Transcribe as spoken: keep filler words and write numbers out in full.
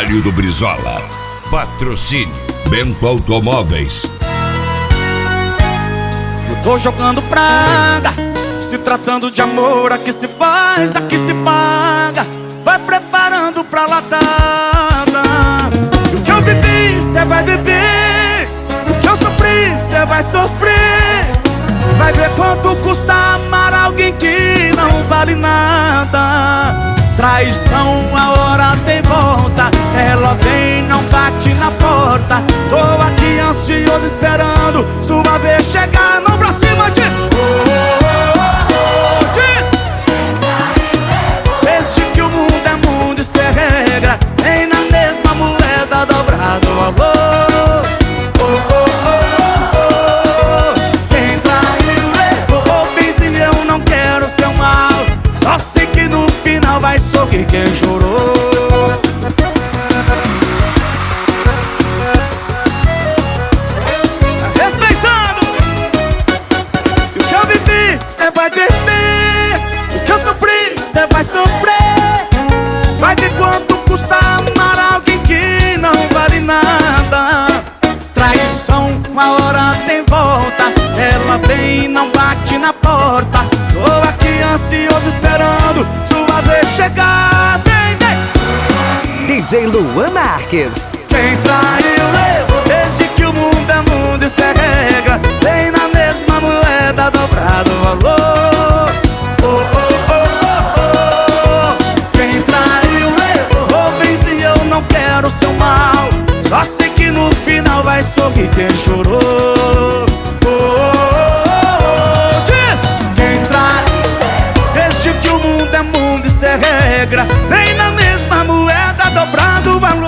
Trabalho do Brizola. Patrocínio Bento Automóveis. Eu tô jogando praga, se tratando de amor, aqui se faz, aqui se paga. Vai preparando pra latada. E o que eu bebi, cê vai beber. O que eu sofri, cê vai sofrer. Vai ver quanto custa amar alguém que não vale nada. Traição, a hora tem volta. Ela vem, não bate na porta. Tô aqui ansioso esperando sua vez chegar. Mão pra cima, diz oh, oh, oh, oh, diz. Desde que o mundo é mundo, isso é regra. Nem na mesma moeda dobrado o amor. Oh, oh, oh, oh, oh. Quem traiu levou bens e eu não quero seu mal. Só sei que no final vai sorrir quem chorou. Tá respeitando. E o que eu vivi, cê vai beber. O que eu sofri, cê vai sofrer. Vai ver quanto custa amar alguém que não vale nada. Traição, uma hora tem volta. Ela vem e não bate na porta. Tô aqui ansioso esperando sua vez chegar. Vem, vem. D J Luan Marques. Quem traiu levou. Desde que o mundo é mundo, isso é regra. Vem na mesma moeda dobrado o valor. Oh, oh, oh, oh, oh. Quem traiu levou bens e eu não quero seu mal. Só sei que no final vai sorrir quem chorou. Oh, oh, oh, diz. Quem traiu, desde que o mundo é mundo, isso é regra. Vem na mesma moeda dobrado o valor.